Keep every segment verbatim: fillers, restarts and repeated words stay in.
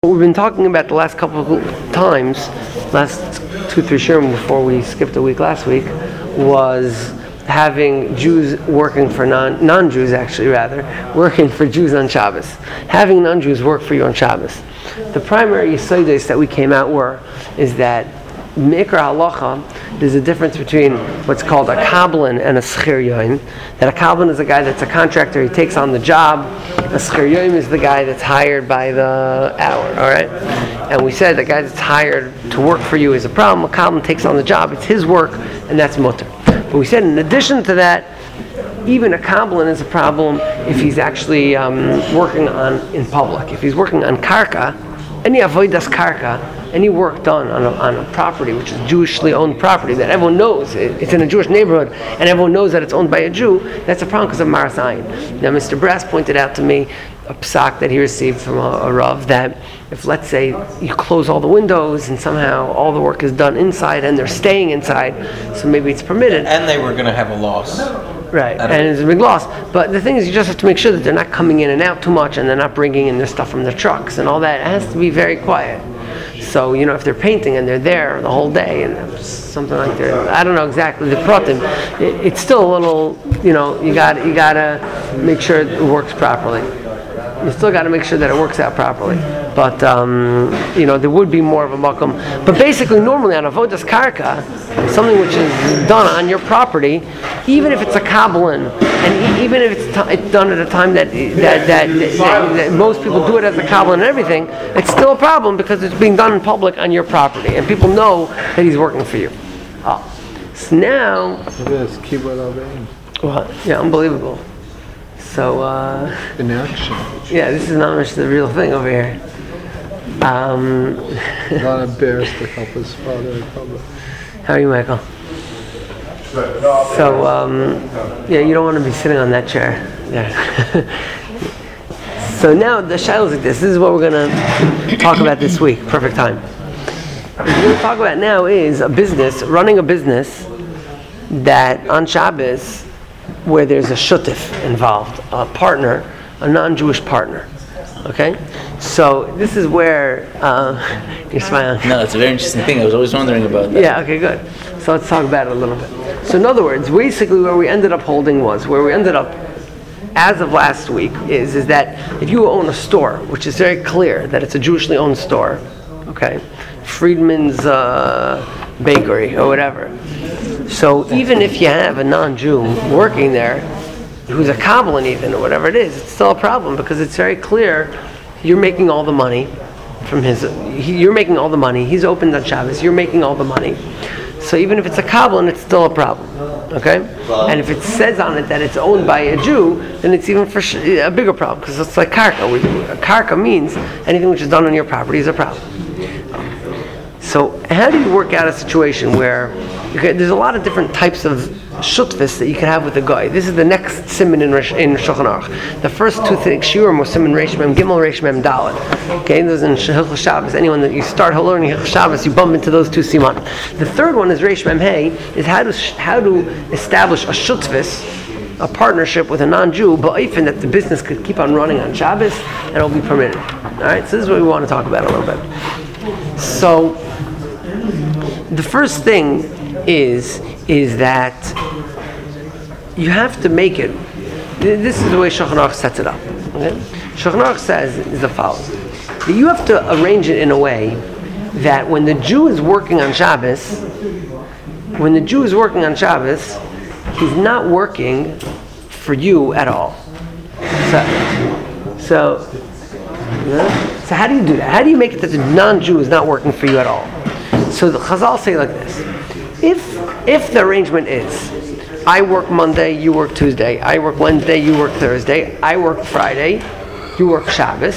What we've been talking about the last couple of times, last two, three shurim before we skipped a week last week, was having Jews working for non, non-Jews actually rather, working for Jews on Shabbos. Having non-Jews work for you on Shabbos. The primary yisodos that we came out were, is that Mikra Halacha, there's a difference between what's called a kablan and a schir yoim. That a kablan is a guy that's a contractor, he takes on the job. A schir yoim is the guy that's hired by the hour, alright? And we said the guy that's hired to work for you is a problem. A kablan takes on the job, it's his work, and that's mutter. But we said in addition to that, even a kablan is a problem if he's actually um, working on in public. If he's working on karka, any avodas karka, any work done on a, on a property which is Jewishly owned property that everyone knows it, it's in a Jewish neighborhood and everyone knows that it's owned by a Jew, that's a problem because of Maras Ayin. Now Mister Brass pointed out to me a psak that he received from a, a Rav that if, let's say, you close all the windows and somehow all the work is done inside and they're staying inside, so maybe it's permitted. And they were going to have a loss. Right, and it's a big loss. But the thing is, you just have to make sure that they're not coming in and out too much and they're not bringing in their stuff from their trucks and all that. It has to be very quiet. So, you know, if they're painting and they're there the whole day and something like that, I don't know exactly the pratim, it, it's still a little, you know, you got you got to make sure it works properly. You still got to make sure that it works out properly. But, um, you know, there would be more of a makom. But basically, normally on avodas karka, something which is done on your property, even if it's a kablan, and e- even if it's, t- it's done at a time that that, that, that that most people do it as a kablan and everything, it's still a problem because it's being done in public on your property, and people know that he's working for you. Oh. So now... Well, yeah, unbelievable. So, uh... in action. Yeah, this is not much the real thing over here. Um... A lot of bears to help his father in public. How are you, Michael? So, um... yeah, you don't want to be sitting on that chair. There. So now, the shaila is like this. This is what we're going to talk about this week. Perfect time. What we're going to talk about now is a business, running a business that on Shabbos, where there's a shutif involved, a partner, a non-Jewish partner. Okay? So this is where uh, you're smiling. No, it's a very interesting thing. I was always wondering about that. Yeah, okay, good. So let's talk about it a little bit. So in other words, basically where we ended up holding was, where we ended up as of last week is, is that if you own a store, which is very clear that it's a Jewishly owned store, okay, Friedman's uh, bakery or whatever. So even if you have a non-Jew working there, who's a kabbalan even, or whatever it is, it's still a problem because it's very clear you're making all the money from his, he, you're making all the money, he's opened on Shabbos, you're making all the money. So even if it's a kabbalan, it's still a problem, okay? And if it says on it that it's owned by a Jew, then it's even for sh- a bigger problem because it's like karka. We, karka means anything which is done on your property is a problem. So how do you work out a situation where okay, there's a lot of different types of shutfis that you can have with a guy. This is the next siman in Rosh, in Shulchan Aruch. The first two things, shiurim, was siman Reish Mem Gimel, Reish Mem Dalet. Okay, those in Hilchos Shabbos. Anyone that you start learning Hilchos Shabbos, you bump into those two siman. The third one is Reish Mem Hey, is how to how to establish a shutfis, a partnership with a non-Jew, but even that the business could keep on running on Shabbos and it'll be permitted. All right, so this is what we want to talk about a little bit. So the first thing is is that you have to make it. This is the way Shulchan Aruch sets it up. Okay? Shulchan Aruch says is the following: that you have to arrange it in a way that when the Jew is working on Shabbos, when the Jew is working on Shabbos, he's not working for you at all. So, so, yeah? So how do you do that? How do you make it that the non-Jew is not working for you at all? So the Chazal say like this: If if the arrangement is, I work Monday, you work Tuesday, I work Wednesday, you work Thursday, I work Friday, you work Shabbos,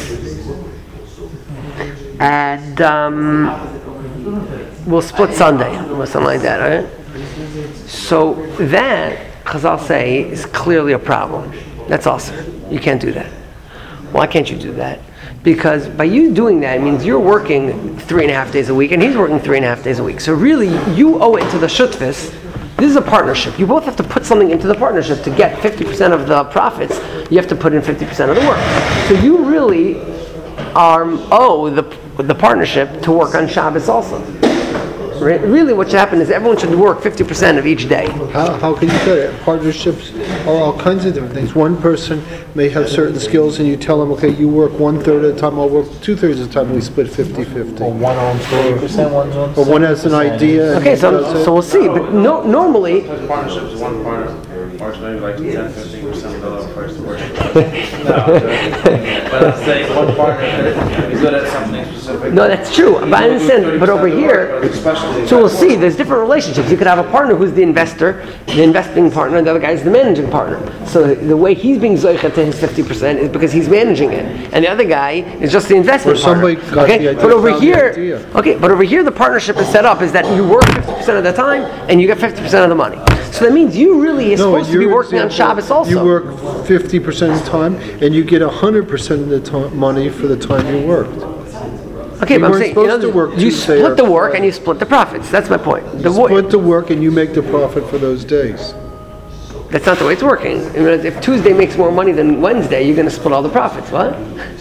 and um, we'll split Sunday or something like that, right? So that, Chazal say, is clearly a problem. That's awesome. You can't do that. Why can't you do that? Because by you doing that, it means you're working three and a half days a week, and he's working three and a half days a week. So really, you owe it to the shutfis. This is a partnership. You both have to put something into the partnership to get fifty percent of the profits. You have to put in fifty percent of the work. So you really um, owe the the partnership to work on Shabbos also. Re- Really, what should happen is everyone should work fifty percent of each day. How, how can you do it? Partnerships are all kinds of different things. One person may have certain skills and you tell them, okay, you work one third of the time, I'll work two thirds of the time, we split fifty-fifty. Or one owns forty percent, one owns Or one has an idea. and Okay, he so does it. so we'll see. But no, normally, Because partnerships, one partner works maybe like ten, fifteen percent of the other person works. No, but I'm saying one partner is good at something specific. no, that's true. But I understand. But over here, so we'll see. There's different relationships. You could have a partner who's the investor, the investing partner, and the other guy is the managing partner. So the way he's being zoichet to his fifty percent is because he's managing it, and the other guy is just the investment Or somebody partner. got Okay, the idea, but over found the here, idea. okay, but over here the partnership is set up is that you work fifty percent of the time and you get fifty percent of the money. So that means you really are No, supposed to be your working on example, Shabbos also. You work fifty percent of the time and you get one hundred percent of the time, money for the time you worked. Okay, You but I'm weren't saying, you know, supposed to work you Tuesday split or the work Friday. and you split the profits. That's my point. The You wo- split the work and you make the profit for those days. That's not the way it's working. I mean, if Tuesday makes more money than Wednesday, you're going to split all the profits. What?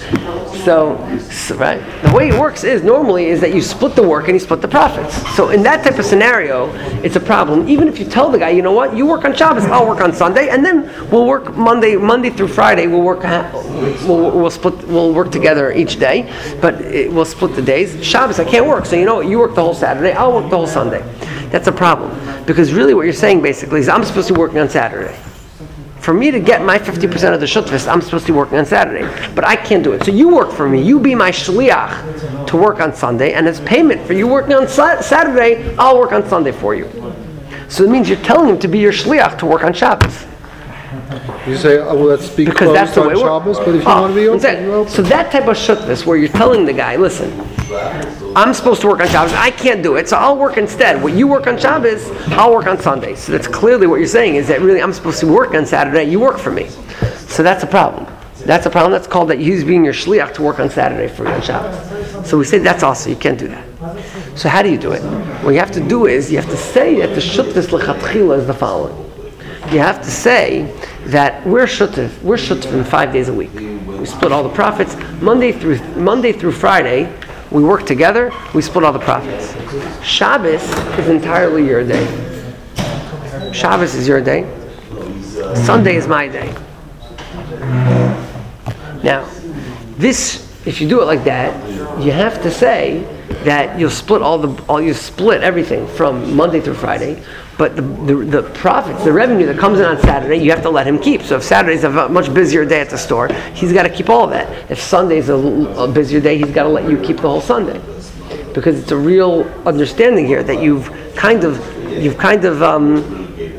So, so, right? The way it works is normally is that you split the work and you split the profits. So in that type of scenario, it's a problem. Even if you tell the guy, you know what, you work on Shabbos, I'll work on Sunday, and then we'll work Monday, Monday through Friday. We'll work, ha- we'll, we'll split, we'll work together each day, but it, we'll split the days. Shabbos, I can't work, so you know what, you work the whole Saturday, I'll work the whole Sunday. That's a problem because really what you're saying basically is I'm supposed to be working on Saturday. For me to get my fifty percent of the shutfis, I'm supposed to be working on Saturday. But I can't do it. So you work for me. You be my shliach to work on Sunday. And as payment for you working on sa- Saturday, I'll work on Sunday for you. So it means you're telling him to be your shliach to work on Shabbos. You say, oh, well, let's be Because that's closed the on way it works. Shabbos, but if you Oh, want to be I'm open, saying, you're open. so that type of shutfis where you're telling the guy, listen, I'm supposed to work on Shabbos. I can't do it, so I'll work instead. When you work on Shabbos, I'll work on Sunday. So that's clearly what you're saying is that really I'm supposed to work on Saturday. You work for me. So that's a problem. That's a problem. That's called that he's being your shliach to work on Saturday for you on Shabbos. So we say that's also you can't do that. So how do you do it? What you have to do is you have to say that the shutfis lechatchila is the following. You have to say that we're shutf, we're shutfim five days a week. We split all the profits Monday through Monday through Friday. We work together, we split all the profits. Shabbos is entirely your day. Shabbos is your day. Sunday is my day. Now, this, if you do it like that, you have to say that you'll split all the, all you split everything from Monday through Friday, but the, the the profits, the revenue that comes in on Saturday, you have to let him keep. So if Saturday's a much busier day at the store, he's got to keep all of that. If Sunday's a, a busier day, he's got to let you keep the whole Sunday, because it's a real understanding here that you've kind of, you've kind of. Um,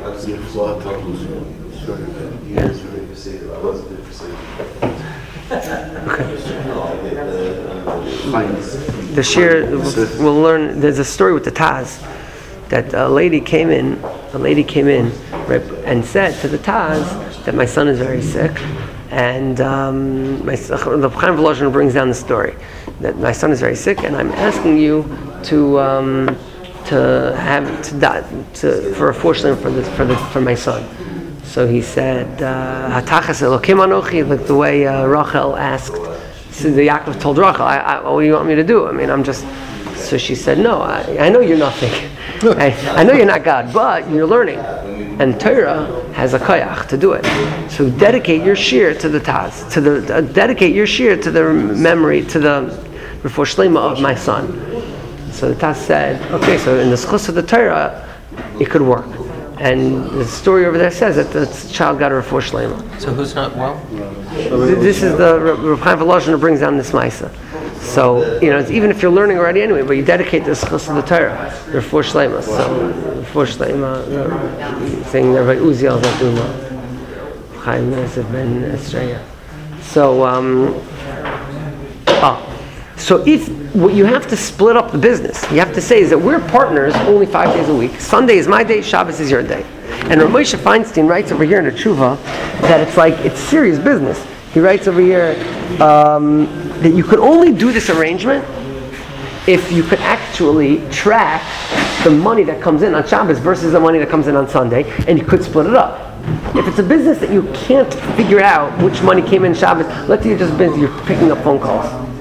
The shir, we'll learn. There's a story with the Taz that a lady came in. A lady came in right, and said to the Taz that my son is very sick, and um, my, the Chaim Volozhin brings down the story that my son is very sick, and I'm asking you to um, to have to die to for a fortune for the for the for my son. So he said, "Hatachas Elokim Anochi," like the way uh, Rachel asked. So the Yaakov told Rachel, I, I, "What do you want me to do? I mean, I'm just." So she said, "No, I, I know you're nothing. I, I know you're not God, but you're learning, and Torah has a koyach to do it. So dedicate your shir to the Taz, to the uh, dedicate your shir to the memory, to the Refuah Shlema of my son." So the Taz said, "Okay, so in the schus of the Torah, it could work." And the story over there says that the child got a refuah shlema. So who's not well? This is the Reb Chaim Volozhin who brings down this ma'isa. So you know, it's, even if you're learning already anyway, but you dedicate this chus of the Torah, refuah shlema. So refuah shlema, saying there by Uziel Zaduma, Chaim Yosef ben Esreya. So um, oh. So if what you have to split up the business, you have to say is that we're partners only five days a week. Sunday is my day, Shabbos is your day. And Rav Moshe Feinstein writes over here in the Tshuva that it's like, it's serious business. He writes over here um, that you could only do this arrangement if you could actually track the money that comes in on Shabbos versus the money that comes in on Sunday, and you could split it up. If it's a business that you can't figure out which money came in Shabbos, let's say you're just busy, you're picking up phone calls.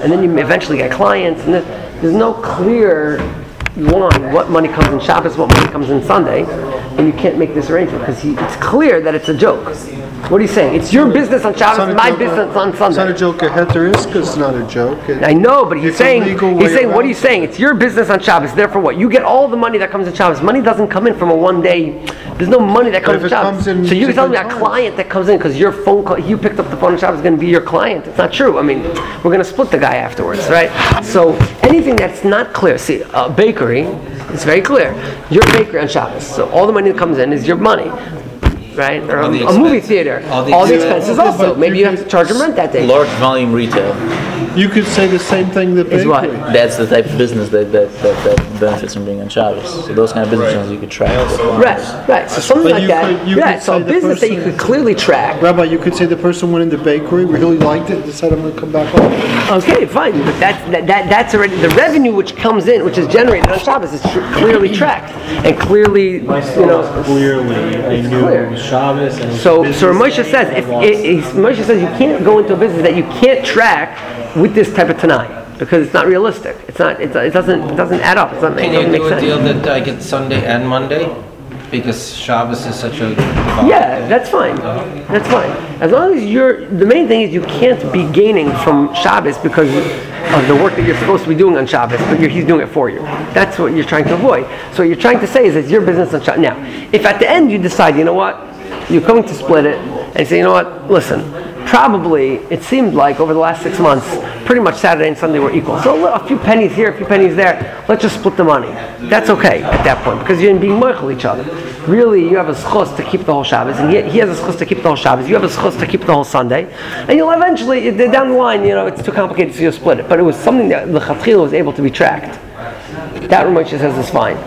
and then you eventually get clients, and then there's no clear line what money comes in Shabbos, what money comes in Sunday, and you can't make this arrangement because it's clear that it's a joke. What are you saying? It's your business on Shabbos, my business on Sunday. It's not a joke. A heter is because it's not a joke. It, I know, but he's It's a saying, legal he's way saying, what are around you saying? It's your business on Shabbos, therefore what? You get all the money that comes in Shabbos. Money doesn't come in from a one day, there's no money that comes if in it Shabbos. comes in So you're telling me a different times. client that comes in because your phone call, you picked up the phone on Shabbos is going to be your client. It's not true. I mean, we're going to split the guy afterwards, right? So anything that's not clear, see, a bakery, it's very clear. You're a bakery on Shabbos, so all the money that comes in is your money. Right? Or a, the a movie expense- theater. all the All the expense- expenses Okay, also. but Maybe you you have to charge them rent that day. Large volume retail. You could say the same thing the Is bakery. what? That's the type of business that, that, that, that benefits from being on Shabbos. So those kind of business owners you could track. Right, right. So something But like you that. could- you yeah, could so a say the business that you person- could clearly track. Rabbi, you could say the person went into bakery, really liked it, decided I'm going to come back home. Okay, fine, but that's that, that that's already the revenue which comes in, which is generated on Shabbos, is tr- clearly tracked and clearly, you know. Clearly, I knew clear. it was Shabbos and it was So, business so Moshe day, says, I if lost. it, it, Moshe says you can't go into a business that you can't track with this type of tanai because it's not realistic. It's not. It's, it doesn't. It doesn't add up. It doesn't, Can it doesn't you make do a sense. deal that I get Sunday and Monday? Because Shabbos is such a... Yeah, that's fine. That's fine. As long as you're, the main thing is you can't be gaining from Shabbos because of the work that you're supposed to be doing on Shabbos, but you're, he's doing it for you. That's what you're trying to avoid. So what you're trying to say is it's your business on Shabbos. Now, if at the end you decide, you know what, you're going to split it and say, you know what, listen, probably it seemed like over the last six months, pretty much Saturday and Sunday were equal. So a li- a few pennies here, a few pennies there. Let's just split the money. That's okay at that point because you're being moichel each other. Really, you have a schos to keep the whole Shabbos, and he, he has a schos to keep the whole Shabbos. You have a schos to keep the whole Sunday, and you'll eventually down the line, you know, it's too complicated for you to split it. But it was something that the Chatchila was able to be tracked. That Ramosha says is fine.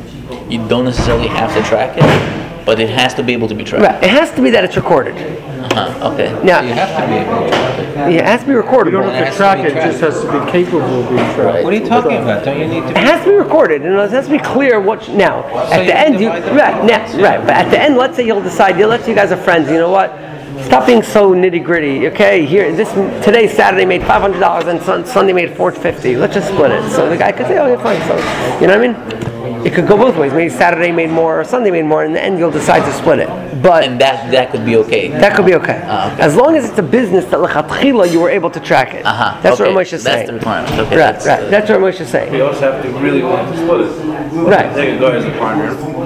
You don't necessarily have to track it, but it has to be able to be tracked. Right. It has to be that it's recorded. Uh-huh. Okay. Now, You have to be able to track it. it has to be recorded. You don't have to track it, it just has to be capable of being tracked. Right. What are you talking about? Don't you need It to... has to be recorded, and it has to be clear what. Now, at you the end, you divide the right now, profits, yeah. right. But at the end, let's say you'll decide. You let's say you guys are friends. You know what? Stop being so nitty gritty. Okay, here this today Saturday made five hundred dollars and sun, Sunday made four fifty. Let's just split it. So the guy could say, oh, yeah, fine. So you know what I mean? It could go both ways. Maybe Saturday made more, or Sunday made more. In the end, you'll decide to split it. But And that that could be okay. that could be okay, Ah, okay. as long as it's a business that lechatchila you were able to track it. Uh-huh. That's Okay. what Moshe is That's saying. the requirement. Okay, Right, that's, right. uh, That's what Moshe is saying. You also have to really want to split it. Right. Take a guy as a partner.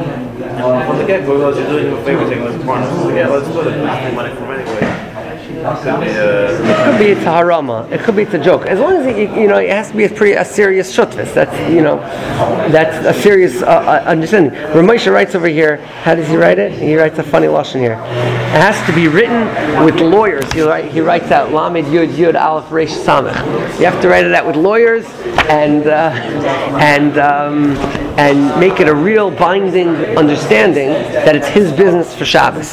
And from the get-go, well, you're doing him a favor taking him as a partner. So yeah, let's split it. Let's make money from anyway. Could be, uh, It could be it's a harama. It could be it's a joke. As long as it, you know, it has to be a pretty a serious shutvis. That's you know, that's a serious uh, uh, understanding. Ramosha writes over here. How does he write it? He writes a funny lashon here. It has to be written with lawyers. He write, he writes out lamed yud yud aleph resh samech. You have to write it out with lawyers and uh, and um, and make it a real binding understanding that it's his business for Shabbos.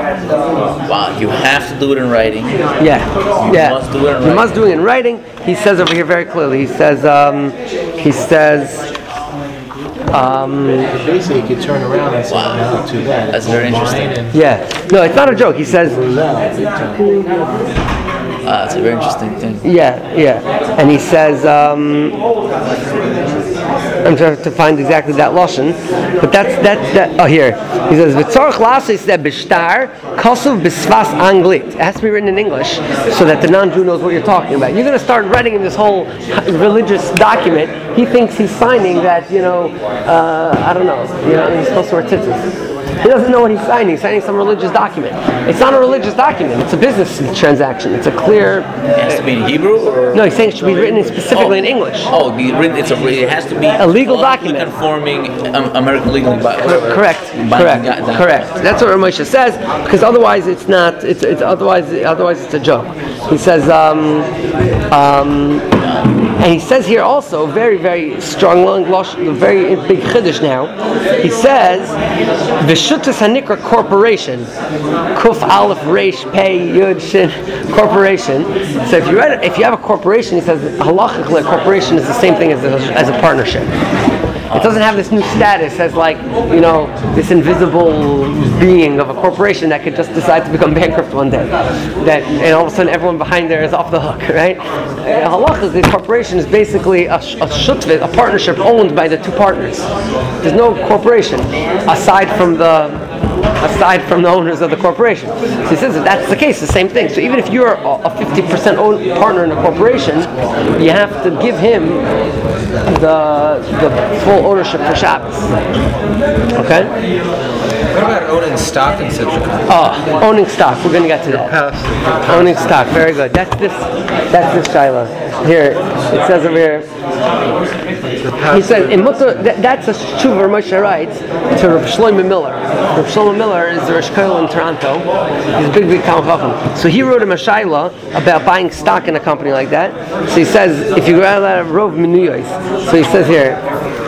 Wow, you have to do it in writing. Yeah, You yeah. must do it in You writing. must do it in writing. He says over here very clearly. He says, um, he says, um, Basically, you could turn around and say, Wow. no, too bad. That's very interesting. yeah. No, it's not a joke. He says, Ah, it's a very interesting thing. yeah, yeah. And he says, um, I'm trying to find exactly that lashon, but that's that's that. Oh, here he says, "V'tzorach lasis that b'shtar kasuv b'svas anglit." It has to be written in English so that the non-Jew knows what you're talking about. You're going to start writing in this whole religious document. He thinks he's signing that, you know, uh, I don't know, you know, he's supposed to wear tzitzis. He doesn't know what he's signing. He's signing some religious document. It's not a religious document. It's a business transaction. It's a clear. It has to be in Hebrew or No, he's saying it should be written specifically in English. Oh, be written. It's a. It has to be A legal lawfully document. conforming um, American legally. By, Correct, correct, correct. That's what Ramosha says, because otherwise it's not. It's, it's otherwise otherwise it's a joke. He says, um, um, and he says here also very very strong, long, very big chiddush now. He says, "V'shutas hanikra corporation, kuf aleph reish pei yud shin corporation." So if you read it, if you have a corporation, he says halachically a corporation is the same thing as a, as a partnership. It doesn't have this new status as like, you know, this invisible being of a corporation that could just decide to become bankrupt one day. That and all of a sudden everyone behind there is off the hook, right? Uh, Halacha, the corporation is basically a, a shutvet, a partnership owned by the two partners. There's no corporation aside from the aside from the owners of the corporation. So he says that that's the case, the same thing. So even if you're a fifty percent own partner in a corporation, you have to give him the the full ownership for Shabbos. Okay? What about owning stock in such a company? Oh, owning stock. We're going to get to that. Owning stock. Very good. That's this. That's this Shiloh. Here, it says over here. He said, in Mutter, that, that's a tshuva Moshe writes to Rav Shlomo Miller. Rav Shlomo Miller is the Rosh Kollel in Toronto. He's a big, big Talmid Chacham. So he wrote him a Shaila about buying stock in a company like that. So he says, if you go out of Rov Menuyos, so he says here,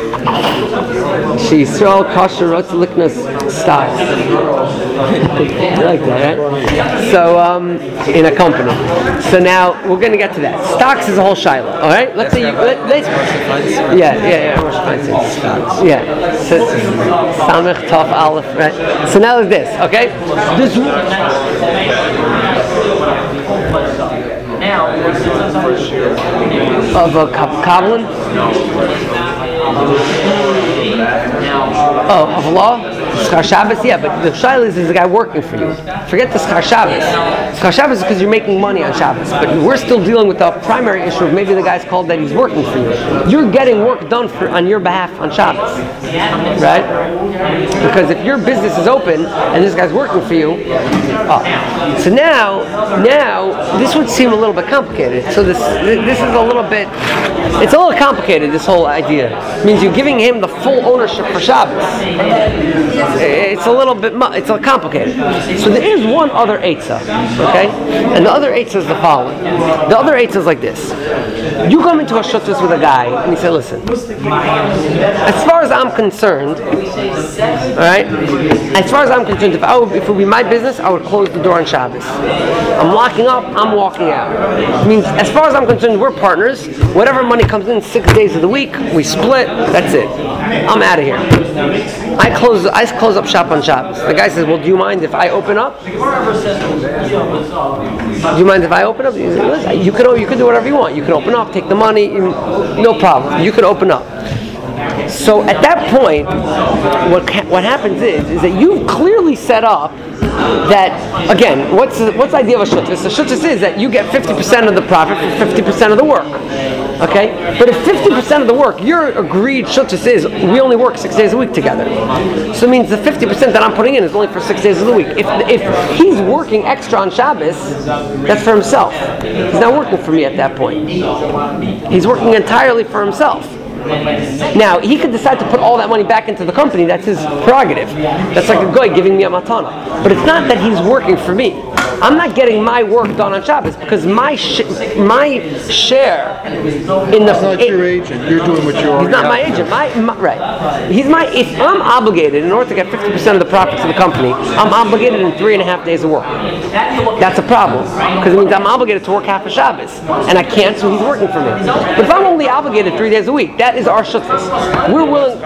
she Yisrael kosher rotz liknas stock. You like that, right? So, um, in a company. So now we're going to get to that. Stocks is a whole shiloh. All right. Let's say you. Let, let's. Yeah, yeah, yeah. Moshe Feinstein. Yeah. So, Samech Tov Aleph. Right. So now there's this. Okay. This. Of a Kabbalah. Oh, of law? Schar Shabbos? Yeah, but the Shaila is, is the guy working for you. Forget the Schar Shabbos. Schar Shabbos is because you're making money on Shabbos. But we're still dealing with the primary issue of maybe the guy's called that he's working for you. You're getting work done for, on your behalf on Shabbos. Right? Because if your business is open and this guy's working for you, oh. So now, now, this would seem a little bit complicated. So this this is a little bit, it's a little complicated, this whole idea. It means you're giving him the full ownership for Shabbos. It's a little bit, it's a little complicated. So there is one other eitzah, okay? And the other eitzah is the following. The other eitzah is like this. You come into a shuttus with a guy and you say, listen, as far as I'm concerned, all right, as far as I'm concerned, if, I would, if it would be my business, I would close the door on Shabbos. I'm locking up, I'm walking out. It means, as far as I'm concerned, we're partners. Whatever money comes in six days of the week, we split, that's it. I'm out of here. I close I close up shop on Shabbos. The guy says, well, do you mind if I open up? Do you mind if I open up? You can, you can do whatever you want. You can open up, take the money, no problem. You can open up. So at that point, what what happens is, is that you've clearly set up that, again, what's the, what's the idea of a shuttis? The shuttis is that you get fifty percent of the profit for fifty percent of the work. Okay? But if fifty percent of the work, your agreed shuttis is, we only work six days a week together. So it means the fifty percent that I'm putting in is only for six days of the week. If if he's working extra on Shabbos, that's for himself. He's not working for me at that point. He's working entirely for himself. Now, he could decide to put all that money back into the company. That's his prerogative. That's like a guy giving me a matana. But it's not that he's working for me. I'm not getting my work done on Shabbos because my sh- my share in the... He's not your agent. You're doing what you're... He's not my agent. My, my Right. He's my... If I'm obligated, in order to get fifty percent of the profits of the company, I'm obligated in three and a half days of work. That's a problem. Because it means I'm obligated to work half a Shabbos. And I can't, so he's working for me. But if I'm only obligated three days a week, that is our shutfus. We're willing...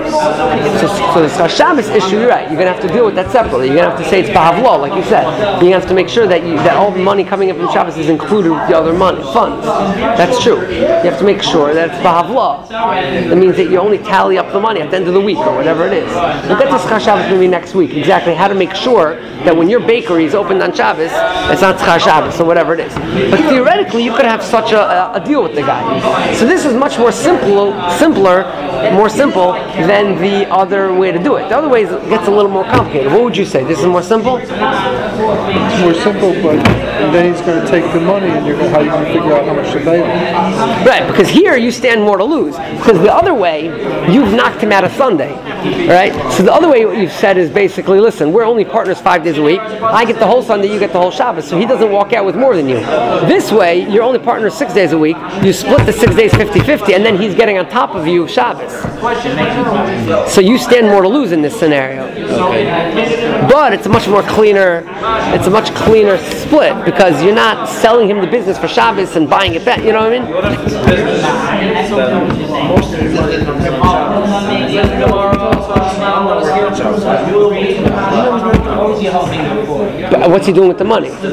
So, so the Schar Shabbos issue, you're right. You're going to have to deal with that separately. You're going to have to say it's Bahavlo, like you said. You're going to have to make sure that you, that all the money coming in from Shabbos is included with the other money, funds. That's true. You have to make sure that it's Bahavlo. That means that you only tally up the money at the end of the week or whatever it is. We'll get to Schar Shabbos maybe next week, exactly how to make sure that when your bakery is opened on Shabbos, it's not Schar Shabbos or whatever it is. But theoretically, you could have such a, a, a deal with the guy. So this is much more simple, simpler, more simple than the other way to do it. The other way is, it gets a little more complicated. What would you say? This is more simple? It's more simple, but and then he's going to take the money, and you're going, how are you going to figure out how much to pay him? Right, because here you stand more to lose. Because the other way, you've knocked him out of Sunday. Right? So the other way what you've said is basically, listen, we're only partners five days a week. I get the whole Sunday, you get the whole Shabbos. So he doesn't walk out with more than you. This way, you're only partners six days a week. You split the six days fifty-fifty, and then he's getting on top of you Shabbos. So you stand more to lose in this scenario. Okay. But it's a much more cleaner, it's a much cleaner split because you're not selling him the business for Shabbos and buying it back. You know what I mean? But what's he doing with the money? The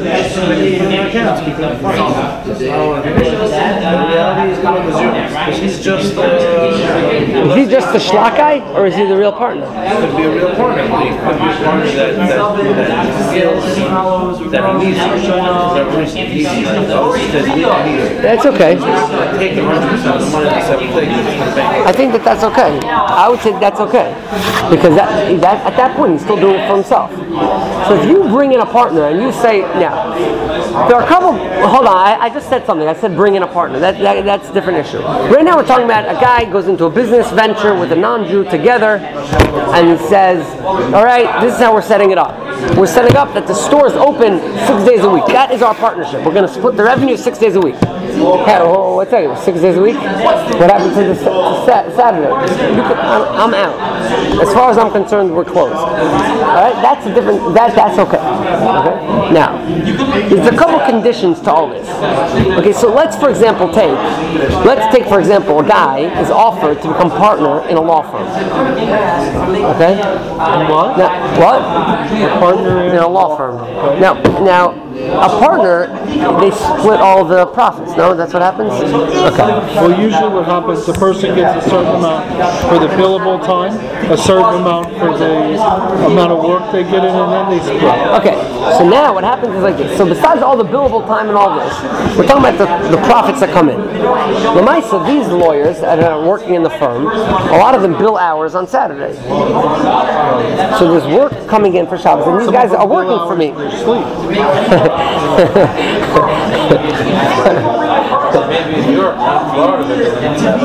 reality is kind of zero. He's just uh, Is he just the schlock guy, or is he the real partner? could be a real partner. He could be a partner that that that skills that he needs. Whatever reason he needs. Because he needs. That's okay. Taking one hundred percent of the money to separate things. I think that that's okay. I would say that's okay, because that, that at that point he's still doing it for himself. So if you bring in a partner and you say, now, there are a couple. Hold on, I, I just said something. I said bring in a partner. That, that that's a different issue. Right now we're talking about a guy goes into a business venture with a non-Jew together, and he says, all right, this is how we're setting it up. We're setting up that the store is open six days a week. That is our partnership. We're going to split the revenue six days a week. Hey, oh, what's that? Six days a week? What happens to the to sa- Saturday? You can, I'm, I'm out. As far as I'm concerned, we're closed. All right, that's a different. That that's okay. Okay. Now, there's a couple conditions to all this. Okay, so let's, for example, take let's take for example, a guy is offered to become partner in a law firm. Okay. What? Now, what? Partner In a law firm. Now, now, a partner, they split all the profits. No, that's what happens. Okay. Well, usually what happens, the person gets a certain amount for the billable time, a certain amount for the amount of work they get in, and then they split. Okay, so now what happens is like this. So besides all the billable time and all this, we're talking about the, the profits that come in. Lamaisa, these lawyers that are working in the firm, a lot of them bill hours on Saturday. So there's work coming in for Shabbos, and these guys are working for me. Maybe in Europe, not Florida.